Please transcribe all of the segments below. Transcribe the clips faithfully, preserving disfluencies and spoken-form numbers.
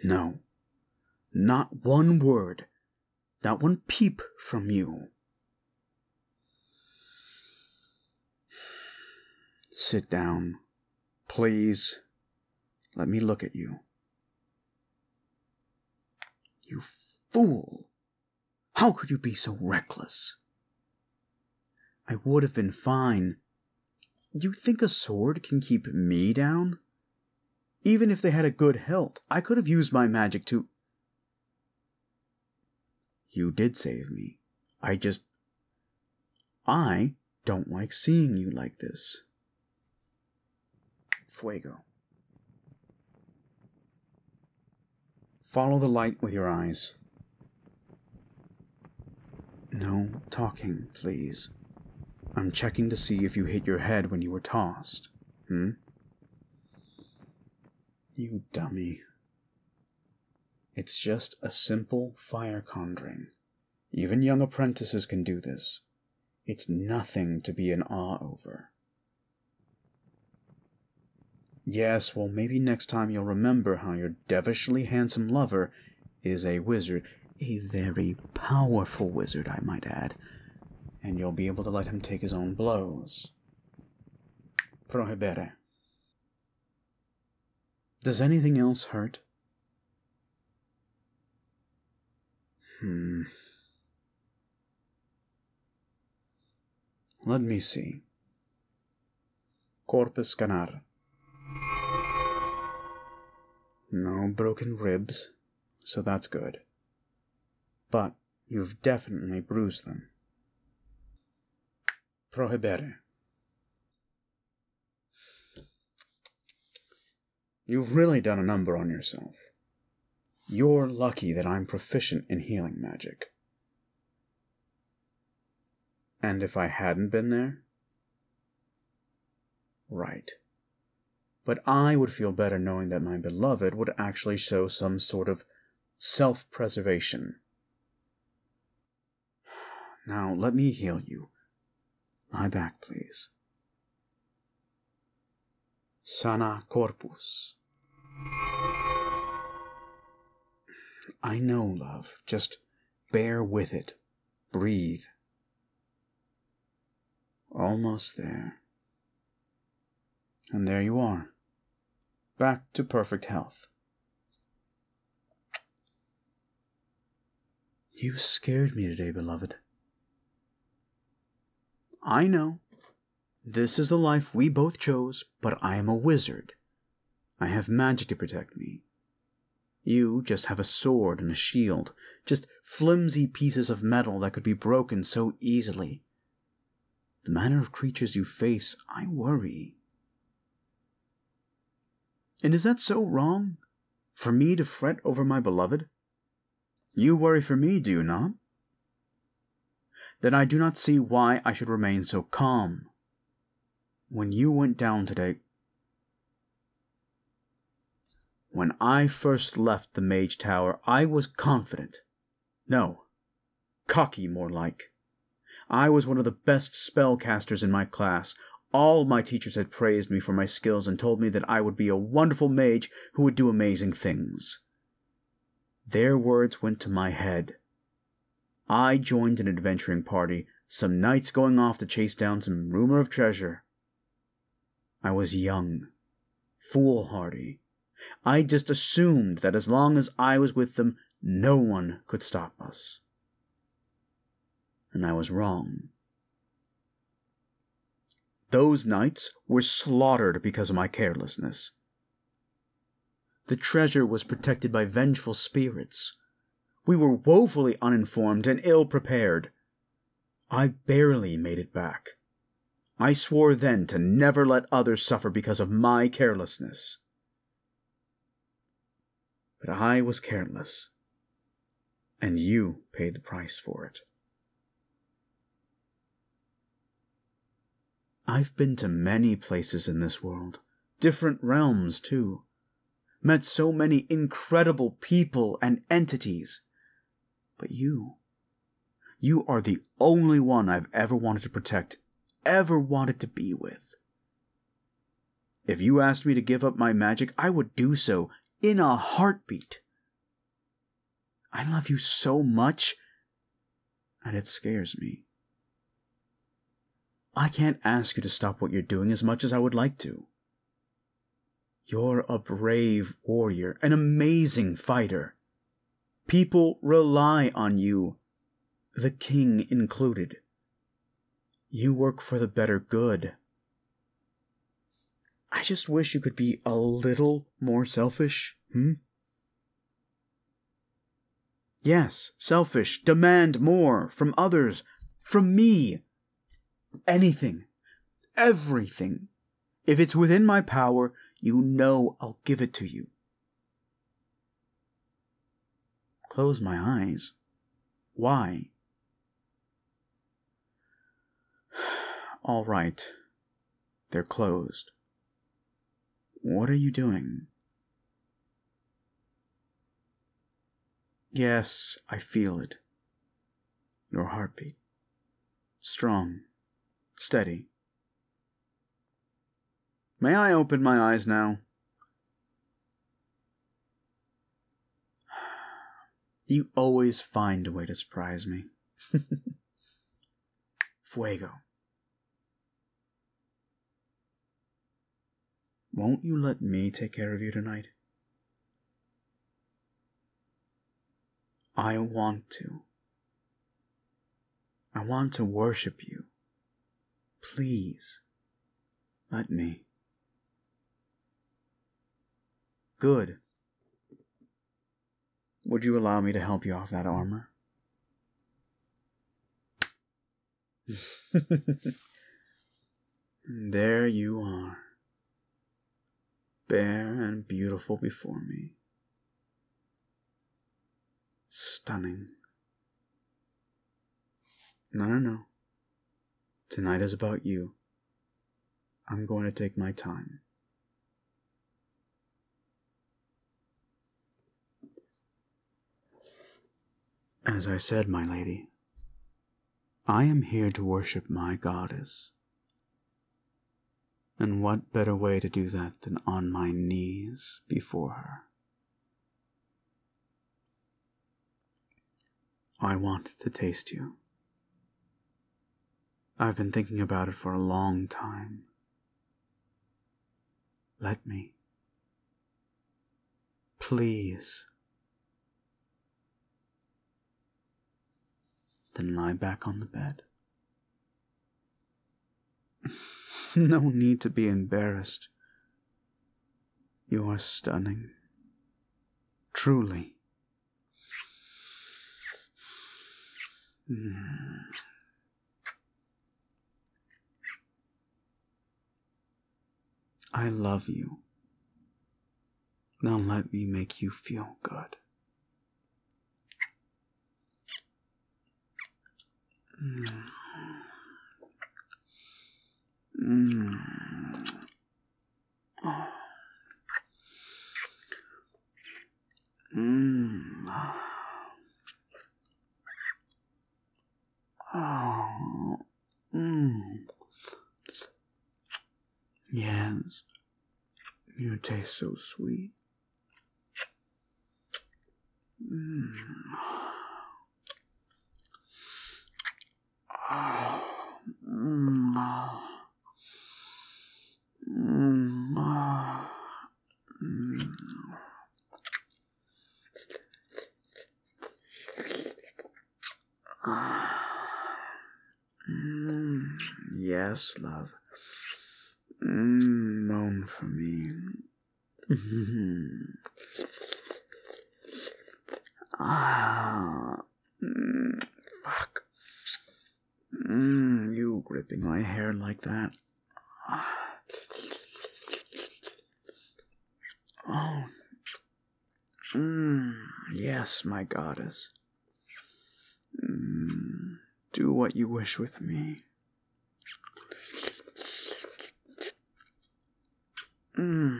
No, not one word, not one peep from you. Sit down, please. Let me look at you. You fool! How could you be so reckless? I would have been fine. You think a sword can keep me down? Even if they had a good hilt, I could have used my magic to... You did save me. I just... I don't like seeing you like this. Fuego. Follow the light with your eyes. No talking, please. I'm checking to see if you hit your head when you were tossed. Hmm? You dummy. It's just a simple fire conjuring. Even young apprentices can do this. It's nothing to be in awe over. Yes, well, maybe next time you'll remember how your devilishly handsome lover is a wizard. A very powerful wizard, I might add. And you'll be able to let him take his own blows. Prohibere. Does anything else hurt? Hmm. Let me see. Corpus canar. No broken ribs, so that's good. But you've definitely bruised them. Prohibere. You've really done a number on yourself. You're lucky that I'm proficient in healing magic. And if I hadn't been there? Right. But I would feel better knowing that my beloved would actually show some sort of self-preservation. Now, let me heal you. Lie back, please. Sana corpus. I know, love. Just bear with it. Breathe. Almost there. And there you are. Back to perfect health. You scared me today, beloved. I know. This is the life we both chose, but I am a wizard. I have magic to protect me. You just have a sword and a shield, just flimsy pieces of metal that could be broken so easily. The manner of creatures you face, I worry. And is that so wrong? For me to fret over my beloved? You worry for me, do you not? Then I do not see why I should remain so calm. When you went down today... When I first left the Mage Tower, I was confident. No, cocky more like. I was one of the best spellcasters in my class. All my teachers had praised me for my skills and told me that I would be a wonderful mage who would do amazing things. Their words went to my head. I joined an adventuring party, some knights going off to chase down some rumor of treasure. I was young, foolhardy. I just assumed that as long as I was with them, no one could stop us. And I was wrong. Those knights were slaughtered because of my carelessness. The treasure was protected by vengeful spirits. We were woefully uninformed and ill-prepared. I barely made it back. I swore then to never let others suffer because of my carelessness. But I was careless, and you paid the price for it. I've been to many places in this world, different realms too, met so many incredible people and entities. But you, you are the only one I've ever wanted to protect, ever wanted to be with. If you asked me to give up my magic, I would do so in a heartbeat. I love you so much, and it scares me. I can't ask you to stop what you're doing as much as I would like to. You're a brave warrior, an amazing fighter. People rely on you, the king included. You work for the better good. I just wish you could be a little more selfish, hmm? Yes, selfish. Demand more from others, from me. Anything. Everything. If it's within my power, you know I'll give it to you. Close my eyes. Why? All right. They're closed. What are you doing? Yes, I feel it. Your heartbeat. Strong. Steady. May I open my eyes now? You always find a way to surprise me. Fuego. Won't you let me take care of you tonight? I want to. I want to worship you. Please, let me. Good. Would you allow me to help you off that armor? There you are, bare and beautiful before me. Stunning. No, no, no. Tonight is about you. I'm going to take my time. As I said, my lady, I am here to worship my goddess. And what better way to do that than on my knees before her? I want to taste you. I've been thinking about it for a long time. Let me. Please. Then lie back on the bed. No need to be embarrassed. You are stunning. Truly. Mm. I love you. Now let me make you feel good. Mm. Mm. Oh. Mm. Oh. Mm. Yes. You taste so sweet. Mm. Oh. Mm. Mm. Mm. Mm. Yes, love. Mm. Moan for me. Ah. Mm. Fuck. Mm. You gripping my hair like that. Oh. Mm. Yes, my goddess. Mm. Do what you wish with me. Mm.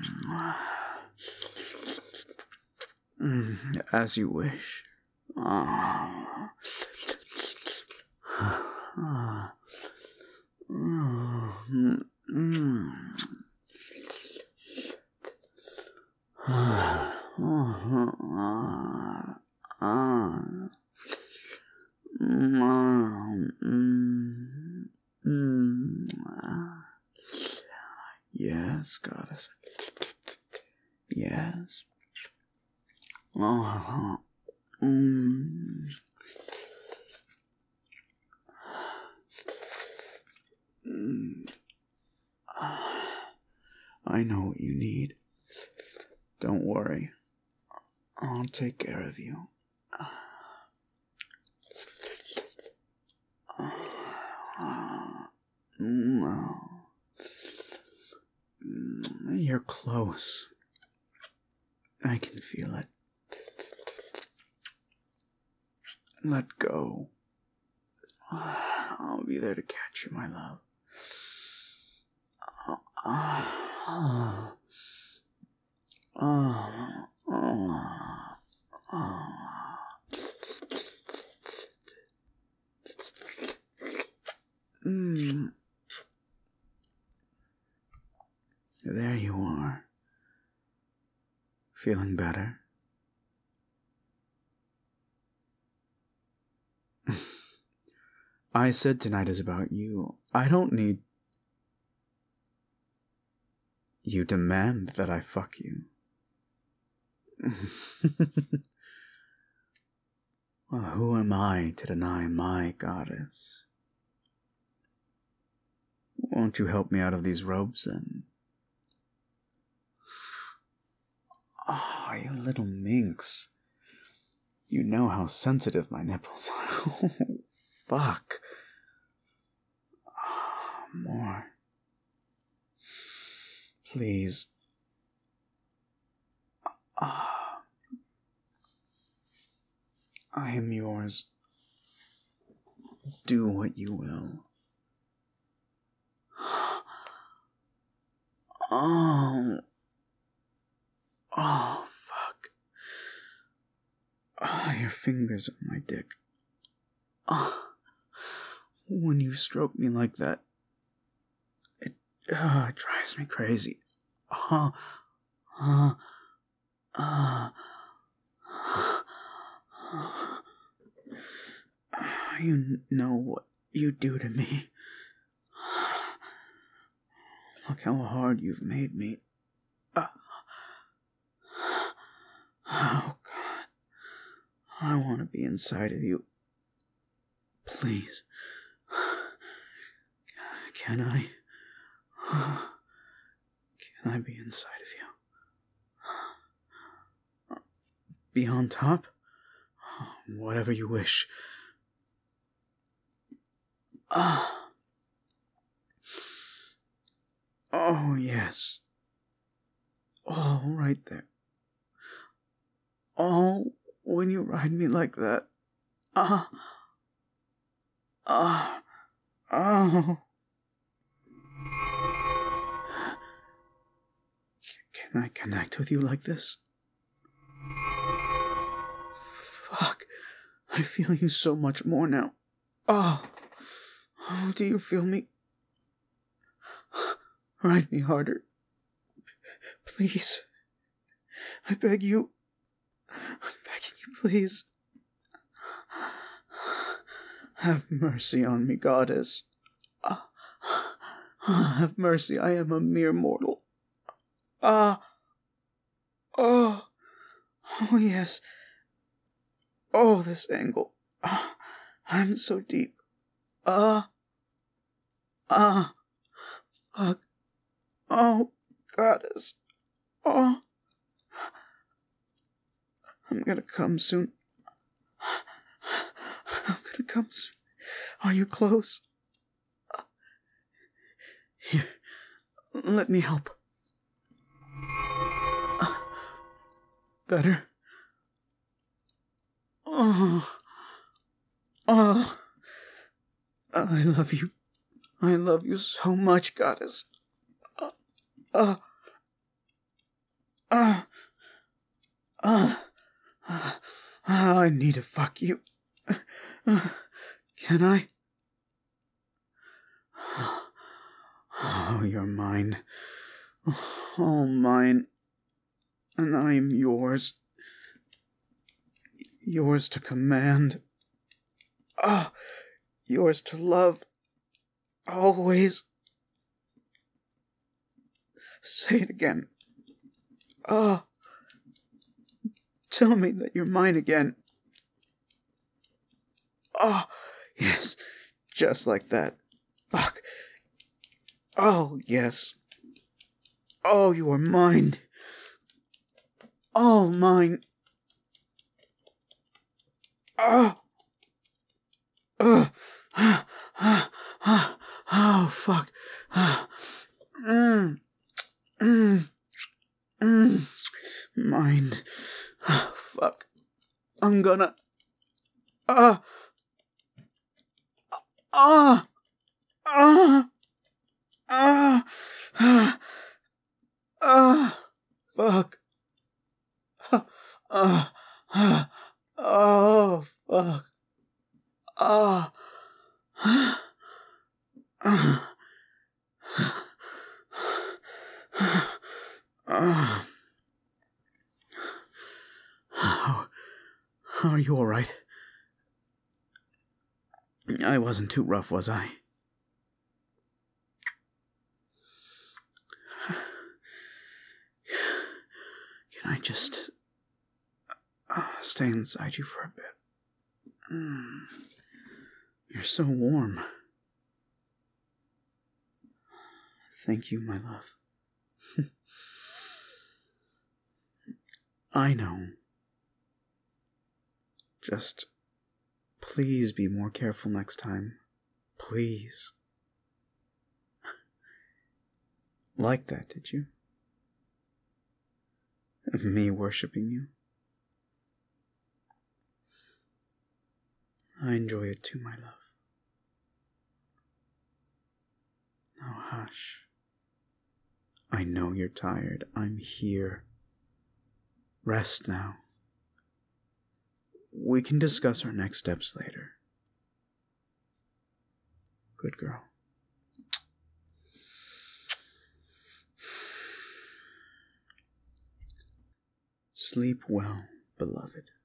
Mm. As you wish. Ah. Ah. Mm. Mm. Ah. Ah. Mm, mm, mm, ah. Yes, goddess. Yes. Oh. Mm. Mm. I know what you need. Don't worry. I'll take care of you. You're close. I can feel it. Let go. I'll be there to catch you, my love. Mm. There you are. Feeling better? I said tonight is about you. I don't need... You demand that I fuck you. Well, who am I to deny my goddess? Won't you help me out of these robes, then? Oh, you little minx. You know how sensitive my nipples are. Oh, fuck. Oh, more. Please. Ah. I am yours. Do what you will. Oh. Oh, fuck. Ah, oh, your fingers on my dick. Ah. Oh. When you stroke me like that, it, uh, it drives me crazy. Ah. Ah. Ah. You know what you do to me. Look how hard you've made me. Uh, oh, God. I want to be inside of you. Please. Can I? Can I be inside of you? Be on top? Whatever you wish. Ah. Oh, yes. Oh, right there. Oh, when you ride me like that. Ah. Ah. Oh. Can I connect with you like this? Fuck. I feel you so much more now. Oh. Oh, do you feel me? Ride me harder. Please. I beg you. I'm begging you, please. Have mercy on me, goddess. Ah. Have mercy, I am a mere mortal. Ah. Oh. Oh, yes. Oh, this angle. Ah. I'm so deep. Ah. Ah. Fuck. Oh, goddess. Oh. I'm gonna come soon. I'm gonna come soon. Are you close? Here. Let me help. Better? Oh. Oh. I love you. I love you so much, goddess. Uh. Uh. Uh. Uh. uh I need to fuck you. Uh, can I? Oh, you're mine. All mine. And I am yours. yours to command. Ah, yours to love. Always. Say it again. Ah, tell me that you're mine again. Ah, yes, just like that. Fuck. Oh, yes. Oh, you are mine. All mine. Ah. Uh, ah, ah, ah, oh, fuck. Ah, mm, mm, mm, mind. Ah, fuck. I'm gonna. Ah. Ah. Ah. Ah. Ah. Ah. Fuck. Ah. Ah. Ah. Oh, fuck. Ah. Ah. Ah. Ah. How, are you all right? I wasn't too rough, was I? Can I just uh, stay inside you for a bit? Mm. You're so warm. Thank you, my love. I know. Just please be more careful next time. Please. Like that, did you? Me worshipping you? I enjoy it too, my love. Now hush. I know you're tired. I'm here. Rest now. We can discuss our next steps later. Good girl. Sleep well, beloved.